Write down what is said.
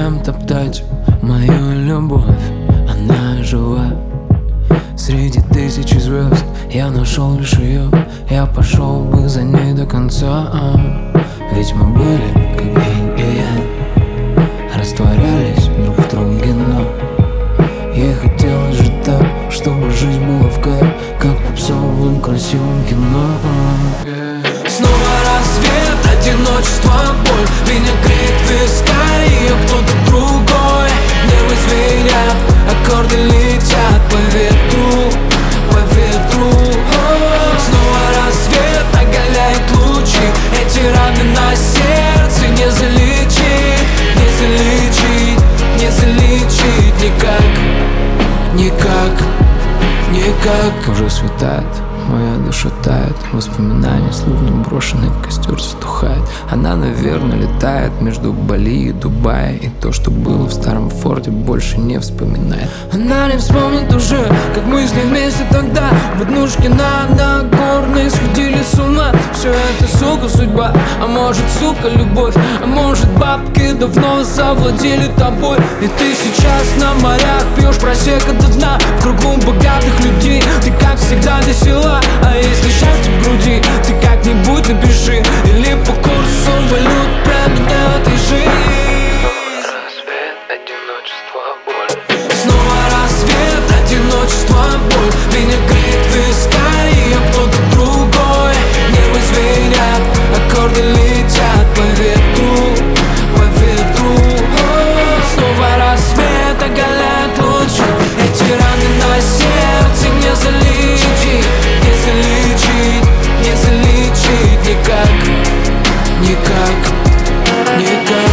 Зачем топтать мою любовь? Она жива среди тысячи звезд. Я нашел лишь ее, я пошел бы за ней до конца. Ведь мы были как инь и янь, растворялись друг в друге, но ей хотелось же так, чтобы жизнь была в кайф, как в попсовом красивом кино. Снова рассвет, одиночество, боль меня греет в виска, ее кто-то другой. Нервы звенят, аккорды летят по ветру, по ветру. Снова рассвет оголяет лучи, эти раны на сердце не залечить, не залечить, не залечить никак, никак, никак. Уже светает, моя душа тает, воспоминания словно брошенный костер затухает. Она, наверное, летает между Бали и Дубая, и то, что было в старом форте, больше не вспоминает. Она не вспомнит уже, как мы с ней вместе тогда в однушке на Нагорной сходили с ума. Все это, сука, судьба, а может, сука, любовь, а может, бабки давно завладели тобой. И ты сейчас на морях пьешь просека до дна, в кругу богатых людей. Ты, как всегда, весела, а если счастье в груди, ты как-нибудь напиши, или по курсу валют променяй ты жизнь. Рассвет, одиночество, боль. Снова рассвет, одиночество, боль меня греет в виска, ее кто-то другой. Нервы звенят, аккорды летят по ветру, по ветру. Снова рассвет оголяет лучи, эти раны на сердце не залечить, не залечить, не залечить никак, никак, никак.